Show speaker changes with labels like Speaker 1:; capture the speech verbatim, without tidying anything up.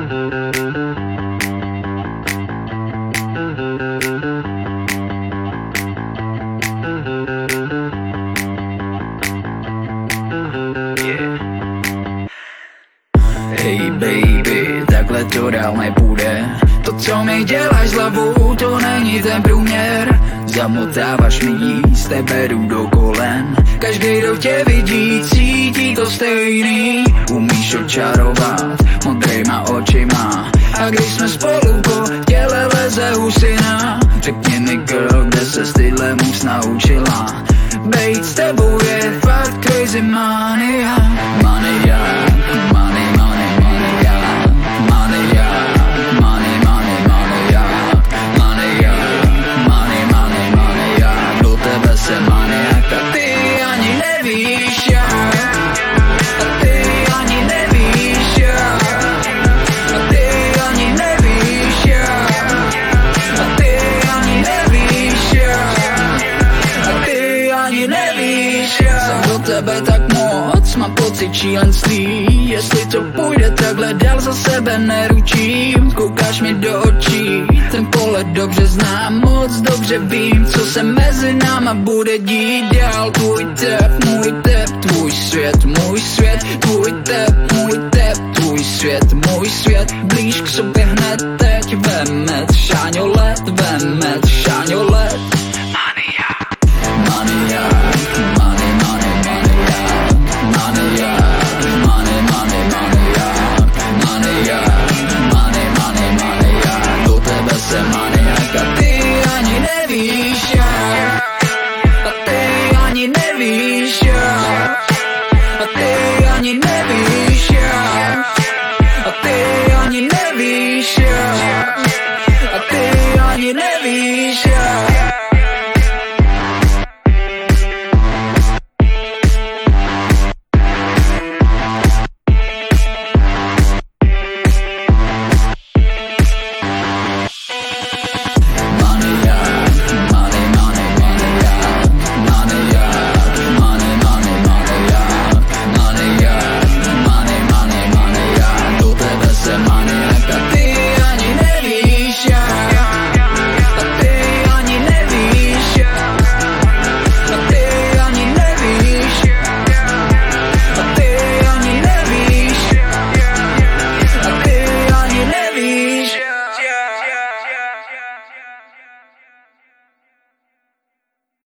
Speaker 1: Hey baby, takhle to dál nepůjde. To, co mi děláš s hlavou, to není ten průměr. Zamotáváš mi jíst, tebe jdu do kolen. Každý, kdo tě vidí, cítí to stejný. Umíš očarovat modrýma očima. A když jsme spolu po těle leze husina. Řekni mi girl, kde se tyhle moves naučila. Bejt s tebou je fakt crazy mania. Mania, money, money, mania. Mania, money, money, mania. Mania, money, money, mania. Do tebe se maniak a ty ani nevíš jak. A ty ani nevíš jak. A ty ani nevíš jak. A ty ani nevíš jak. A ty ani nevíš jak. Jsem do tebe tak moc, mám pocit šílenství. Jestli to půjde takhle dál, za sebe neručím. Koukáš mi do očí, ten pohled dobře znám. Moc dobře vím, co se mezi náma bude dít dál. Tvůj tep, můj tep, tvůj svět, můj svět. Tvůj tep, můj tep, tvůj svět, můj svět. Blíž k sobě hned teď, vemet šáňolet, vemet šáňolet.